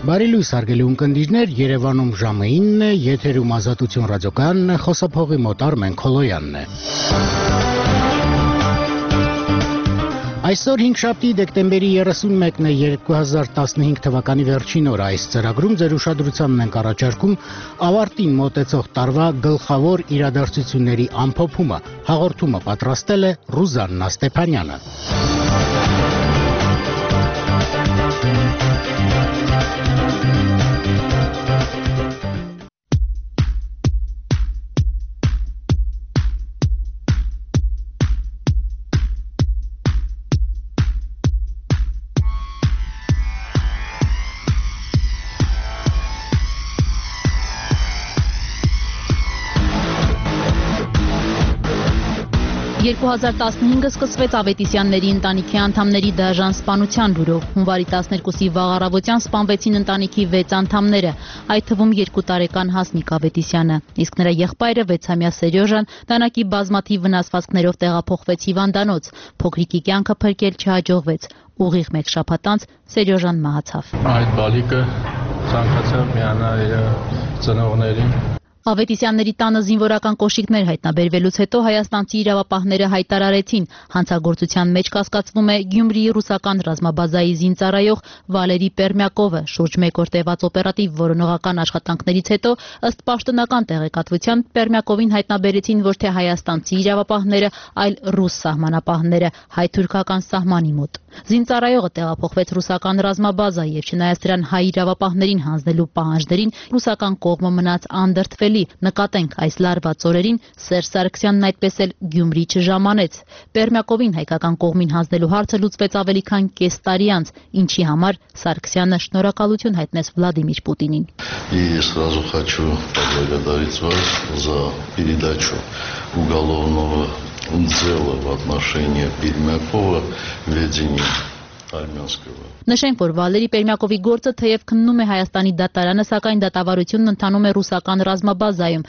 Բարի լույս հարգելի ունկնդիրներ, Երևանում ժամը 9-ն է, եթերում Ազատություն ռադիոկայանն է, խոսափողի մոտ Արմեն Քոլոյանն է։ Այսօր 5-շաբթի դեկտեմբերի 31-ն է 2015 թվականի վերջին օրը։ Այս ծրագրում ձեր ուշադրությանն ենք առաջարկում ավարտին մոտեցող տարվա գլխավոր իրադարձությունների ամփոփումը։ Հաղորդումը պատրաստել է Ռուզաննա Ստեփանյանը։ «2015-ը սկսվեց Ավետիսյանների ընտանիքի անդամների դաժան սպանության լուրով։ Հունվարի 12-ի վաղ առավոտյան սպանվեցին ընտանիքի 6 անդամները, այդ թվում 2 տարեկան Հասմիկ Ավետիսյանը, իսկ նրա եղբայրը 6-ամյա Սերյոժան դանակի բազմաթիվ վնասվածքներով տեղափոխվեց հիվանդանոց։ Փոքրիկի կյանքը փրկել չհաջողվեց։ Ուղիղ 1 շաբաթ անց Սերյոժան մահացավ։ Այդ բալիկը ցանկացավ միանալ իր ծնողներին։ Ավետիսյանների տանը զինվորական կոշիկներ հայտնաբերվելուց հետո հայաստանցի իրավապահները հայտարարեցին, հանցագործության մեջ կասկածվում է Գյումրիի ռուսական ռազմաբազայի զինծառայող Վալերի Պերմյակովը։ Շուրջ 1 օր տևած օպերատիվ որոնողական աշխատանքներից հետո ըստ պաշտոնական տեղեկատվության Պերմյակովին հայտնաբերեցին ոչ թե հայաստանցի իրավապահները, այլ ռուս սահմանապահները հայ-թուրքական սահմանի մոտ։ Զինծառայողը տեղափոխվեց ռուսական ռազմաբազա եւ չնայած դրան հայ իրավապահներին հանձնելու պահանջներին ռուսական կողմը մնաց անդրդվելի։ Նկատենք, այս լարված օրերին Սերժ Սարգսյանն այդպես էլ Գյումրի չժամանեց։ Պերմյակովին հայկական կողմին հանձնելու հարցը луծվեց ավելի քան կես տարի անց, ինչի համար Սարգսյանը шնորհակալություն հայտնեց Վլադիմիր Պուտինին։ И сразу хочу поблагодарить вас за передачу уголовного дела в отношении Пермякова в ведении армянского. Նշենք, որ Վալերի Պերմյակովի գործը թեև քննում է Հայաստանի դատարանը, սակայն դատավարությունն ընթանում է ռուսական ռազմաբազայում։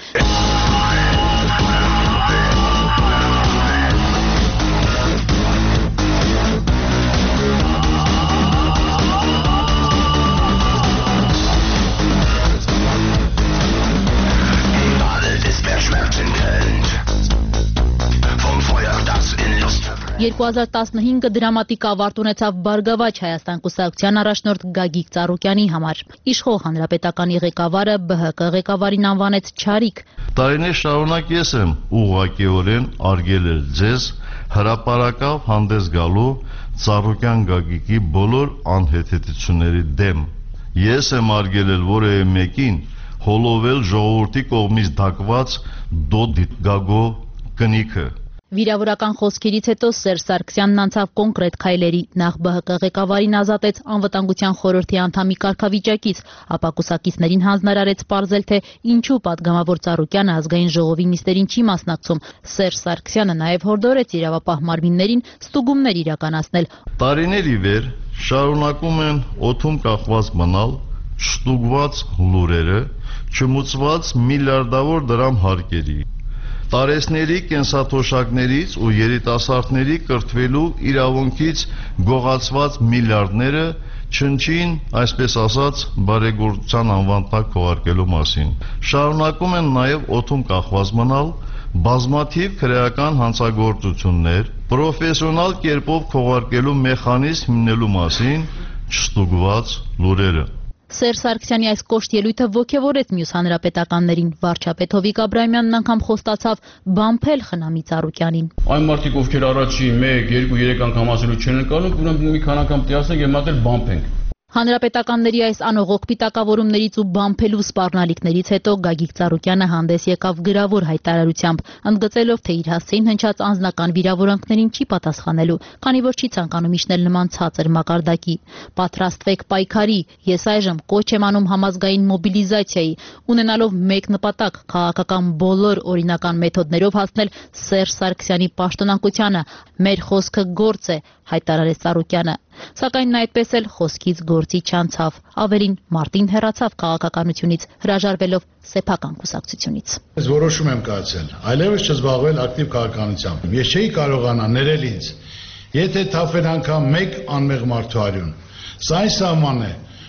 «2015-ը դրամատիկ ավարտ ունեցավ Բարգավաճ Հայաստան կուսակցության առաջնորդ Գագիկ Ծառուկյանի համար։ Իշխող հանրապետականի ղեկավարը ԲՀԿ ղեկավարին անվանեց չարիք։ Տարիներ շարունակ ես եմ ուղղակիորեն արգել ձեզ հրապարակավ հանդես գալու Ծառուկյան Գագիկի բոլոր անհեթեթությունների դեմ։ Ես եմ արգելել որևէ մեկին հոլովել ժողովրդի կողմից դակված դոդիտ գագո կնիքը։ Վիրավորական խոսքերից հետո Սերժ Սարգսյանն անցավ կոնկրետ քայլերի։ Նախ ԲՀԿ ղեկավարին ազատեց անվտանգության խորհրդի անդամի կարգավիճակից, ապա կուսակիցներին հանձնարարեց պարզել, թե ինչու պատգամավոր Ծառուկյանը ազգային ժողովի նիստերին չի մասնակցում։ Սերժ Սարգսյանը նաև հորդորեց իրավապահ մարմիններին ստուգումներ իրականացնել։ Տարիներ ի վեր շարունակում են օդում կախված մնալ չստուգված լուրերը, չմուծված միլիարդավոր դրամ հարկերի, տարեցների կենսաթոշակներից ու երիտասարդների կրթվելու իրավունքից գողացված միլիարդները չնչին, այսպես ասած, բարեգործության անվան տակ քողարկելու մասին։ Շարունակում են նաև օդում կախված մնալ բազմաթիվ քրեական հանցագործություններ, պրոֆեսիոնալ կերպով քողարկելու մեխանիզմ հիմնելու մասին չստուգված լուրերը։ Սերժ Սարգսյանի այս կոշտ ելույթը ոգևորեց մյուս հանրապետականներին։ Վարչապետ Հովիկ Աբրահամյանն անգամ խոստացավ բամփել խնամի Ծառուկյանին։ Այն մարդիկ, ովքեր առաջի 1, 2, 3 անգամ ասելու չեն ընկալում, ուրեմն մի քանի անգամ տիասենք եւ մատել բամփենք։ Հանրապետականների այս անողոք պիտակավորումներից ու բամփելու սպառնալիքներից հետո Գագիկ Ծառուկյանը հանդես եկավ գրավոր հայտարարությամբ, ընդգծելով, թե իր հասցեին հնչած անձնական վիրավորանքներին չի պատասխանելու, քանի որ չի ցանկանում իջնել նման ցածր մակարդակի։ Պատրաստվեք պայքարի, ես այժմ կոչ եմ անում համազգային մոբիլիզացիայի, ունենալով մեկ նպատակ՝ քաղաքական բոլոր օրինական մեթոդներով հասնել Սերժ Սարգսյանի պաշտոնակությանը։ Մեր խոսքը գործ է, հայտարարեց Ծառուկյանը։ Սակայն նա այդպես էլ խոսքից գործի չանցավ, ավելին մարտին հեռացավ քաղաքականությունից, հրաժարվելով սեփական կուսակցությունից։ Ես որոշում եմ կայացել, այլևս չզբաղվել ակտիվ քաղաքականությամբ։ Ես չէի կարողանա ներել ինձ, եթե թափեր անգամ մեկ անմեղ մարդու արյուն։ Սա այն սահմանն է,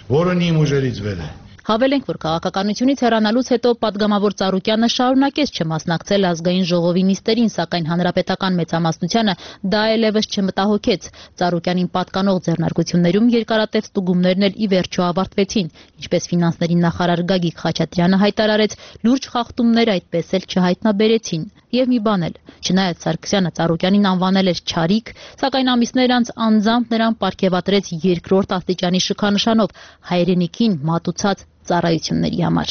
որը իմ ուժերից վեր է։ Հավելենք, որ քաղաքականությունից հեռանալուց հետո պատգամավոր Ծառուկյանը շարունակեց չմասնակցել ազգային ժողովի նիստերին, սակայն հանրապետական մեծամասնությանը դա այլևս չմտահոգեց։ Ծառուկյանին պատկանող ձեռնարկություններում երկարատև ստուգումներն էլ ի վերջո ավարտվեցին, ինչպես ֆինանսների նախարար Գագիկ Խաչատրյանը հայտարարեց, լուրջ խախտումներ այդպես էլ չհայտնաբերեցին։ Եվ մի բան էլ, չնայած Սարգսյանը Ծառուկյանին անվանել էր չարիք, սակայն ամիսներ անց անձամբ նրան պարգևատրեց երկրորդ աստիճանի շքանշանով հայրենիքին մատուցած ծառայությունների համար։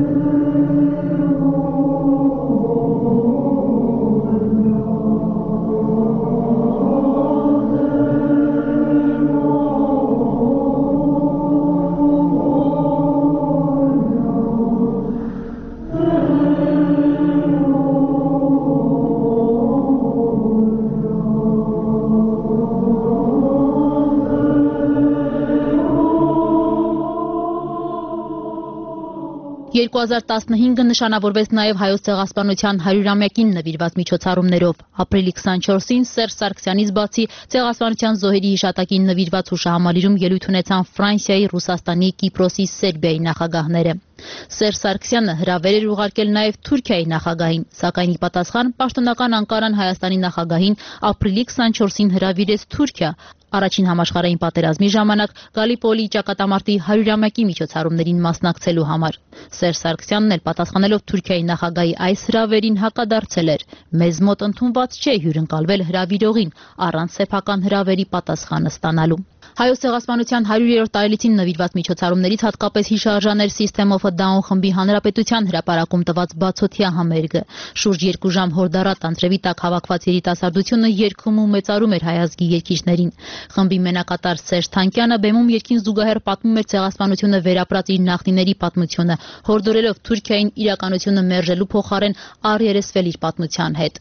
Երկու 2015-ը նշանավորվեց նաև Հայոց ցեղասպանության 100-ամյակին նվիրված միջոցառումներով։ Ապրիլի 24-ին Սերժ Սարգսյանից բացի ցեղասպանության զոհերի հիշատակին նվիրված հուշահամալիրում ելույթ ունեցան Ֆրանսիայի, Ռուսաստանի, Կիպրոսի, Սերբիայի նախագահները։ Սերժ Սարգսյանը հրավեր էր ուղարկել նաև Թուրքիայի նախագահին, սակայն ի պատասխան պաշտոնական Անկարան Հայաստանի նախագահին ապրիլի 24-ին հրավիրեց Թուրքիա, առաջին համաշխարհային պատերազմի ժամանակ Գալիպոլի ճակատամարտի 100-ամյակի միջոցառումներին մասնակցելու համար։ Սերժ Սարգսյանն էլ պատասխանելով Թուրքիայի նախագահի այս հրավերին հակադարձել էր. «Մեզ մոտ ընդունված չէ հյուրընկալվել հրավիրողին առանց սեփական հրավերի պատասխանը ստանալու»։ Հայոց ցեղասպանության 100-րդ տարելիցին նվիրված միջոցառումներից հատկապես հիշարժան էր System of a Down խմբի հանրապետության հրապարակում տված բացօթյա համերգը։ Շուրջ 2 ժամ հորդառատ անձրևի տակ հավաքված երիտասարդությունը երգում ու մեծարում էր հայ ազգի երգիչներին։ Խմբի մենակատար Սերժ Թանկյանը բեմում երգին զուգահեռ պատմում էր ցեղասպանությունը վերապրած իր նախնիների պատմությունը, հորդորելով Թուրքիային իրականությունը մերժելու փոխարեն առերեսվել իր պատմության հետ։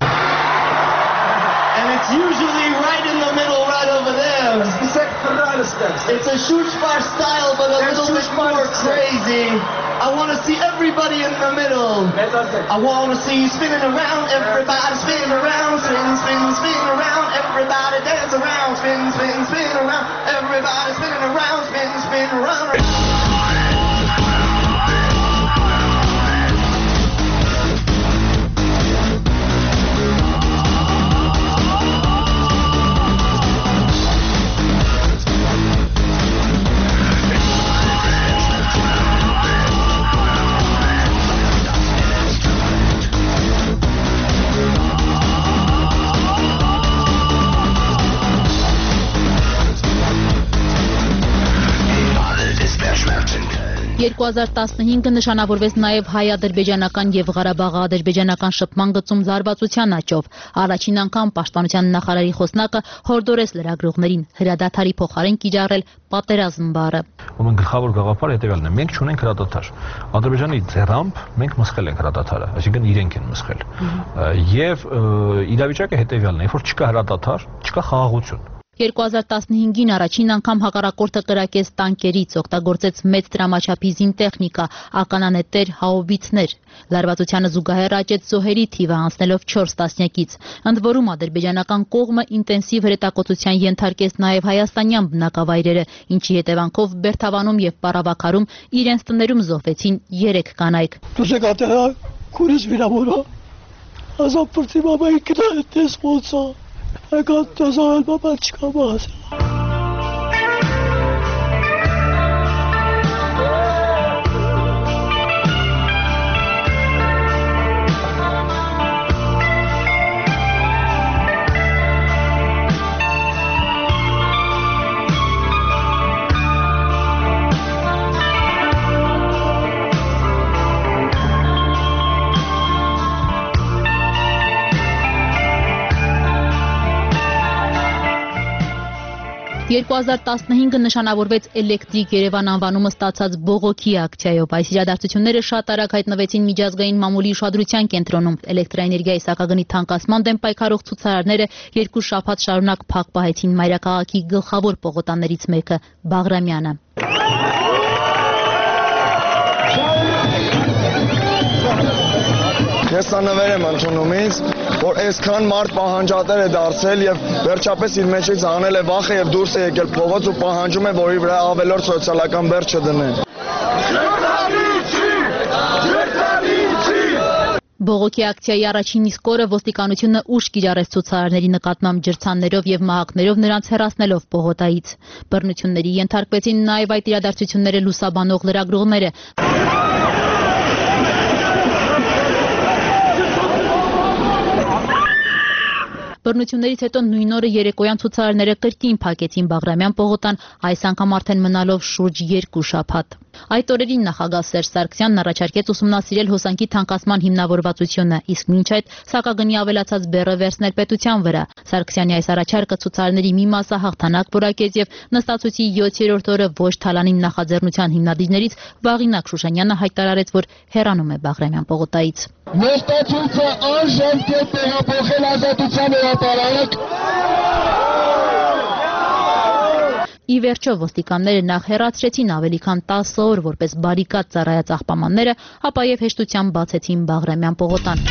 It's usually right in the middle, right over there. It's a Schutzbar style, but a little bit more crazy. I want to see everybody in the middle. I want to see you spinning around, everybody spinning around, spin, spin, spin around, everybody dance around, spin, spin, spin around, everybody spinning around, spin, spin around. Երկու 2015-ը նշանավորվեց նաև հայ-ադրբեջանական և Ղարաբաղ-ադրբեջանական շփման գծում զարգացության աճով։ Առաջին անգամ պաշտպանության նախարարի խոսնակը հորդորեց լրագրողներին հրադադարի փոխարեն կիրառել պատերազմ բառը։ Ուրեմն գլխավոր գաղափարը հետևյալն է. մենք չունենք հրադադար։ Ադրբեջանի ձեռամբ մենք մսխել ենք հրադադարը, այսինքն իրենք են մսխել։ Եվ իրավիճակը հետևյալն է, որ չկա հրադադար, չկա խաղաղություն։ 2015-ին առաջին անգամ հակառակորդը կրակեց տանկերից, օգտագործեց մեծ տրամաչափի զինտեխնիկա, ականանետեր, հաուբիցներ։ Լարվածությանը զուգահեռ աճեց զոհերի թիվը, անցնելով 4 տասնյակից։ Ընդ որում ադրբեջանական կողմը ինտենսիվ հրետակոծության ենթարկեց նաև հայաստանյան բնակավայրերը, ինչի հետևանքով Բերթավանում եւ Պառավաքարում իրենց տներում զոհվեցին 3 կանայք։ Դուք ատերա քուրս վիրավորա։ Ազապրտի բաբայի կդես ոցա։ I got those all Baba Chikabas. «2015-ը նշանավորվեց Էլեկտրիկ Երևան անվանումը ստացած բողոքի ակցիայով։ Այս իրադարձությունները շատ արագ հայտնվեցին միջազգային մամուլի ուշադրության կենտրոնում։ Էլեկտրաէներգիայի սակագնի թանկացման դեմ պայքարող ցուցարարները 2 շաբաթ շարունակ փակ պահեցին մայրաքաղաքի գլխավոր պողոտաներից մեկը՝ Բաղրամյանը։ կեսանվեր եմ ընդունում ինձ, որ այսքան մարդ պահանջատեր է դարձել եւ վերջապես իր մեջից հանել է վախը եւ դուրս է եկել փողոց ու պահանջում է, որ իր վրա ավելորդ սոցիալական բեռ չդնեն։ Բողոքի ակցիայի առաջին իսկ օրը ոստիկանությունը ուշ կիրառեց ցուցարարների նկատմամբ ջրցաններով եւ մահակներով նրանց հեռացնելով պողոտայից։ Բռնությունների ենթարկվեցին նաեւ այդ իրադարձությունները լուսաբանող լրագրողները։ Բռնություններից հետո նույն օրը երեկոյան ցուցարարները կրկին փակեցին Բաղրամյան պողոտան, այս անգամ արդեն մնալով շուրջ 2 շաբաթ։ Այդ օրերին նախագահ Սերժ Սարգսյանն առաջարկեց ուսումնասիրել հոսանքի թանկացման հիմնավորվածությունը, իսկ մինչ այդ սակագնի ավելացած բեռը վերցնել պետության վրա։ Սարգսյանի այս առաջարկը ցուցարարների մի մասը հաղթանակ որակեց եւ նստացույցի 7-րդ օրը ոչ թալանին նախաձեռնության հիմնադիրներից Վաղինակ Շուշանյանը հայտարարեց, որ հեռանում է Բաղրամյան պողոտայից։ Նստացույցը անժամ կերպ տեղափոխել ազատության հրապարակ։ Ի վերջո ոստիկանները նախ հեռացրեցին ավելի քան 10 օր որպես բարիկադ ծառայած աղբամանները, ապա եւ հեշտությամբ բացեցին Բաղրամյան պողոտան։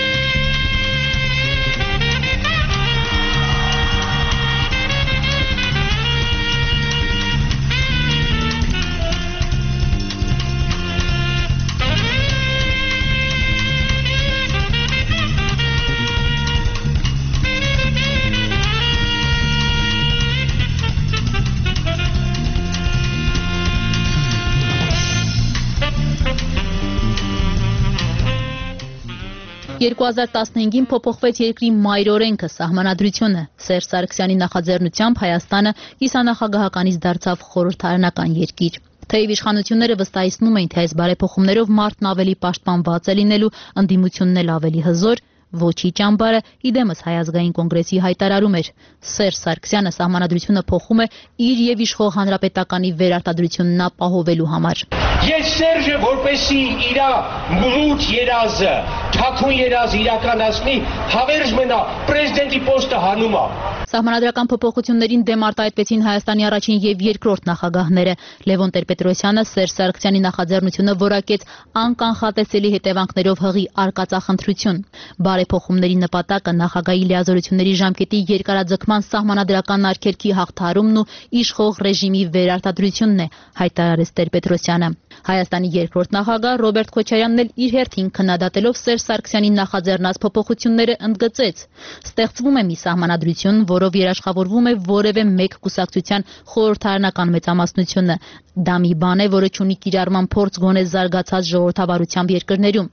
«2015-ին փոփոխվեց երկրի մայր օրենքը, սահմանադրությունը։ Սերժ Սարգսյանի նախաձեռնությամբ Հայաստանը կիսանախագահականից դարձավ խորհրդարանական երկիր։ Թեև իշխանությունները վստահեցնում էին, թե այս բարեփոխումներով մարդն ավելի պաշտպանված է լինելու, ընդդիմությունն էլ ավելի հզոր, ոչի ճամբարը իդեմս Հայ ազգային կոնգրեսի հայտարարում էր. Սերժ Սարգսյանը սահմանադրությունը փոխում է իր եւ իշխող հանրապետականի վերարտադրությունն ապահովելու համար։ Ես Սերժը որպեսի իր մուլուտ երազը, թաքուն երազը իրականացնի, հավերժ մնա պրեզիդենտի պոստը հանում է։ Սահմանադրական փոփոխություններին դեմ արտահայտվեցին Հայաստանի առաջին եւ երկրորդ նախագահները։ Լևոն Տեր-Պետրոսյանը Սերժ Սարգսյանի նախաձեռնությունը որակեց անկանխատեսելի հետևանքներով հղի արկածախնդրություն։ Բարեփոխումների նպատակը նախագահի լիազորությունների ժամկետի երկարաձգման սահմանադրական արգելքի հաղթահարումն ու իշխող ռեժիմի վերարտադրությունն է, հայտարարեց Տեր-Պետրոսյանը։ Հայաստանի երկրորդ նախագահ Ռոբերտ Քոչարյանն էլ իր հերթին քննադատելով Սերժ Սարգսյանի նախաձեռնած փոփոխությունները ընդգծեց. ստեղծվում է մի սահմանադրություն, որով երաշխավորվում է որևէ մեկ կուսակցության խորհրդարանական մեծամասնությունը։ Դա մի բան է, որը չունի կիրառման փորձ գոնե զարգացած ժողովրդավարությամբ երկրներում։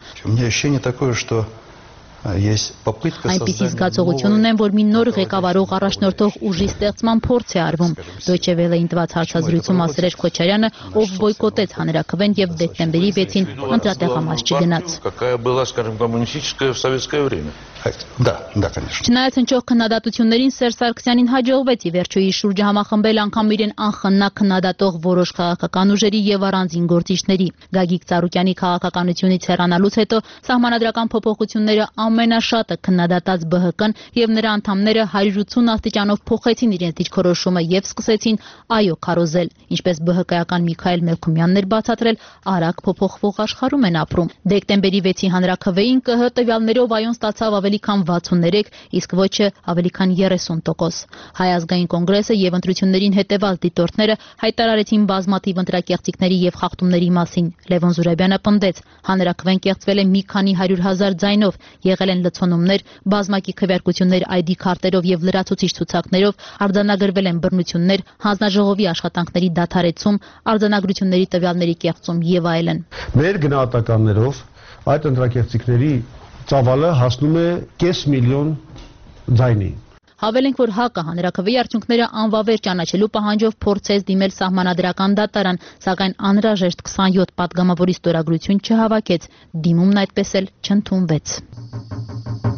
Այնպիսի զգացողություն ունեմ, որ մի նոր ղեկավարող առաջնորդող ուժի ստեղծման փորձ է արվում։ Դոյչե Վելեին տված հարցազրույցում ասել էր Քոչարյանը, ով բոյկոտեց հանրաքվեն եւ դեկտեմբերի 6-ին ընտրատեղամաս չգնաց։ Չնայած հնչող քննադատություններին Սերժ Սարգսյանին հաջողվեց ի վերջո իր շուրջը համախմբել անգամ իրեն անխննակ քննադատող որոշ քաղաքական ուժերի եւ առանձին գործիչների։ Գագիկ Ծառուկյանի քաղաքականությունից հեռանալուց հետո սահմանադրական փոփոխությունները ամենաշատը քննադատած ԲՀԿ-ն եւ նրա անդամները 180 աստիճանով փոխեցին իրենց դիրքորոշումը եւ սկսեցին այո քարոզել, ինչպես ԲՀԿ-ական Միքայել Մելքումյանն էր բացատրել, արագ փոփոխվող աշխարհում են ապրում։ Դեկտեմբերի 6-ի հանրաքվեին ԿՀ տվյալներով այոն ստացավ ավելի քան 63, իսկ ոչը ավելի քան 30%։ Հայ ազգային կոնգրեսը եւ ընտրություններին հետեւած դիտորդները հայտարարեցին բազմաթիվ ընտրակեղծիքների եւ խախտումների մասին։ Լևոն Զուրաբյանը պնդեց, հանրաքվեն կեղծվել է մի քանի 100,000 ձայնով, եղել են լցոնումներ, բազմակի քվեարկություններ ID քարտերով եւ լրացուցիչ ցուցակներով, արձանագրվել են բռնություններ, հանձնաժողովի աշխատանքների դադարեցում, արձանագրությունների տվյալների կեղծում եւ այլն։ Մեր գնահատականներով այդ ընտրակեղծիքների ծավալը հասնում է 500,000 ձայնի։ Հավելենք, որ ՀԱԿ-ը հանրաքվեի արդյունքները անվավեր ճանաչելու պահանջով փորձեց դիմել սահմանադրական դատարան, սակայն անհրաժեշտ 27 պատգամավորի ստորագրություն չհավաքեց, դիմումն այդպես էլ չընդունվեց։